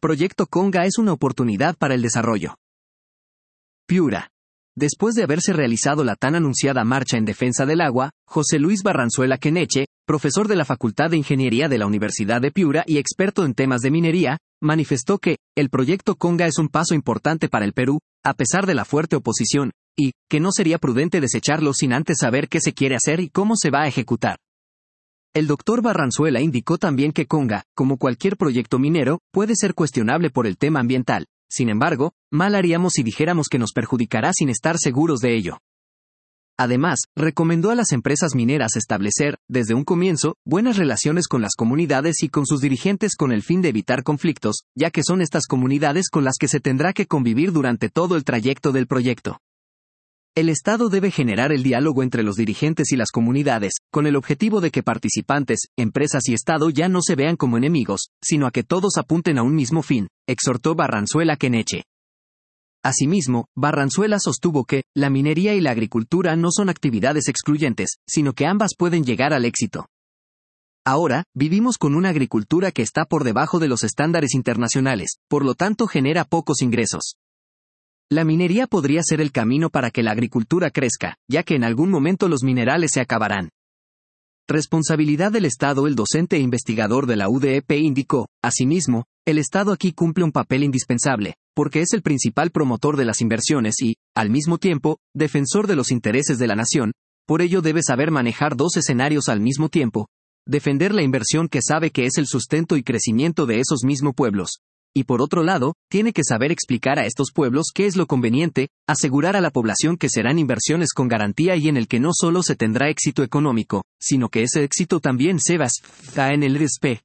Proyecto Conga es una oportunidad para el desarrollo. Piura. Después de haberse realizado la tan anunciada marcha en defensa del agua, José Luis Barranzuela Queneche, profesor de la Facultad de Ingeniería de la Universidad de Piura y experto en temas de minería, manifestó que el proyecto Conga es un paso importante para el Perú, a pesar de la fuerte oposición, y que no sería prudente desecharlo sin antes saber qué se quiere hacer y cómo se va a ejecutar. El doctor Barranzuela indicó también que Conga, como cualquier proyecto minero, puede ser cuestionable por el tema ambiental. Sin embargo, mal haríamos si dijéramos que nos perjudicará sin estar seguros de ello. Además, recomendó a las empresas mineras establecer, desde un comienzo, buenas relaciones con las comunidades y con sus dirigentes con el fin de evitar conflictos, ya que son estas comunidades con las que se tendrá que convivir durante todo el trayecto del proyecto. El Estado debe generar el diálogo entre los dirigentes y las comunidades, con el objetivo de que participantes, empresas y Estado ya no se vean como enemigos, sino a que todos apunten a un mismo fin, exhortó Barranzuela Queneche. Asimismo, Barranzuela sostuvo que la minería y la agricultura no son actividades excluyentes, sino que ambas pueden llegar al éxito. Ahora, vivimos con una agricultura que está por debajo de los estándares internacionales, por lo tanto genera pocos ingresos. La minería podría ser el camino para que la agricultura crezca, ya que en algún momento los minerales se acabarán. Responsabilidad del Estado. El docente e investigador de la UDEP indicó, asimismo, el Estado aquí cumple un papel indispensable, porque es el principal promotor de las inversiones y, al mismo tiempo, defensor de los intereses de la nación, por ello debe saber manejar dos escenarios al mismo tiempo, defender la inversión que sabe que es el sustento y crecimiento de esos mismos pueblos. Y por otro lado, tiene que saber explicar a estos pueblos qué es lo conveniente, asegurar a la población que serán inversiones con garantía y en el que no solo se tendrá éxito económico, sino que ese éxito también se basa en el respeto.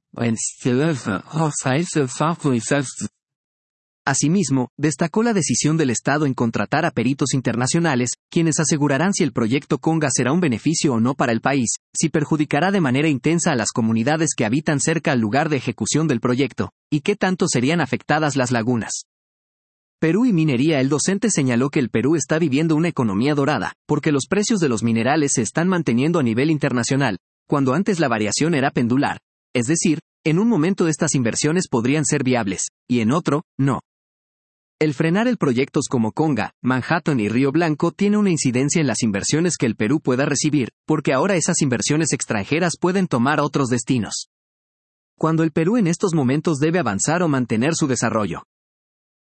Asimismo, destacó la decisión del Estado en contratar a peritos internacionales, quienes asegurarán si el proyecto Conga será un beneficio o no para el país, si perjudicará de manera intensa a las comunidades que habitan cerca al lugar de ejecución del proyecto, y qué tanto serían afectadas las lagunas. Perú y minería. El docente señaló que el Perú está viviendo una economía dorada, porque los precios de los minerales se están manteniendo a nivel internacional, cuando antes la variación era pendular, es decir, en un momento estas inversiones podrían ser viables, y en otro, no. El frenar el proyectos como Conga, Manhattan y Río Blanco tiene una incidencia en las inversiones que el Perú pueda recibir, porque ahora esas inversiones extranjeras pueden tomar otros destinos. Cuando el Perú en estos momentos debe avanzar o mantener su desarrollo.